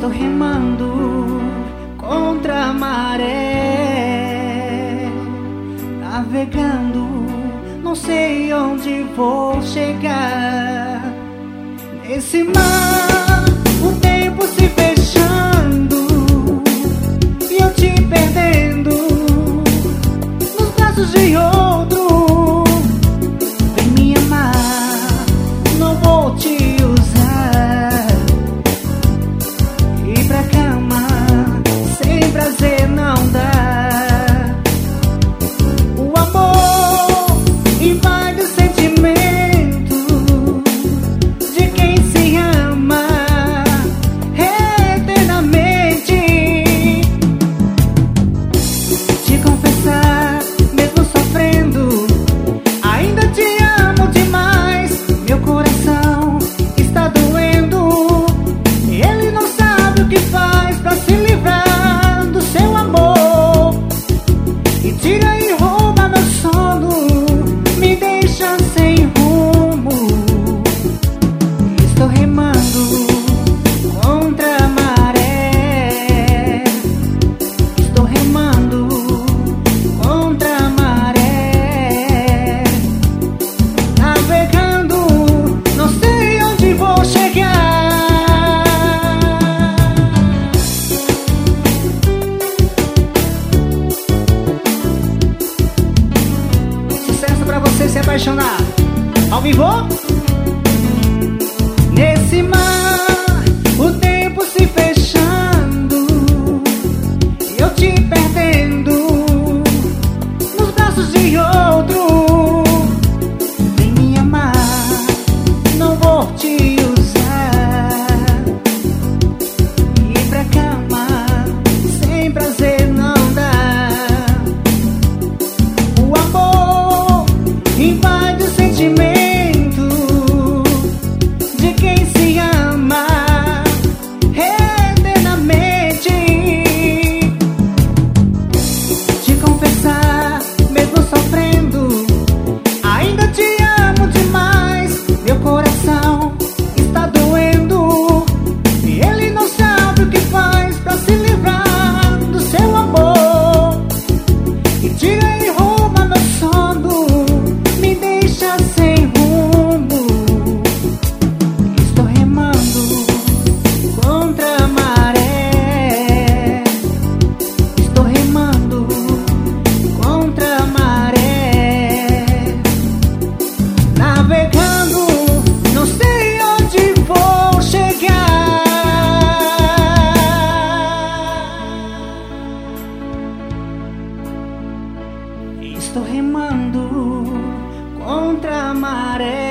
Estou remando contra a maré, navegando, não sei onde vou chegar. Nesse mar, o tempo se fechando e eu te perdendo nos braços de outro. Vem me amar, não vou te usar. Ir pra cama sem prazer não dá. O amor invade o sentimento de quem se ama eternamente. Te confessar, mesmo sofrendo, ainda te amo demais. Meu coração está doendo, ele não sabe o que faz pra se livrar do seu amor. E tira e rouba meu sono, me deixa sem rumo. Estou remando contra a maré, estou remando contra a maré, navegando, não sei onde vou chegar. Sucesso pra você se apaixonar ao vivo. Nesse mar, o tempo se fechando e eu te perdendo nos braços de outro. Vem me amar, não vou te usar. Ir pra cama sem prazer não dá. O amor invade o sentimento de quem se ama eternamente. Te confessar, mesmo sofrendo, ainda te amo demais. Meu coração está doendo e ele não sabe o que faz pra se livrar do seu amor. E tira e rouba meu sono, me deixa sem rumo. Estou remando contra a maré, estou remando contra a maré, navegando, não sei onde vou chegar. Estou remando contra a maré.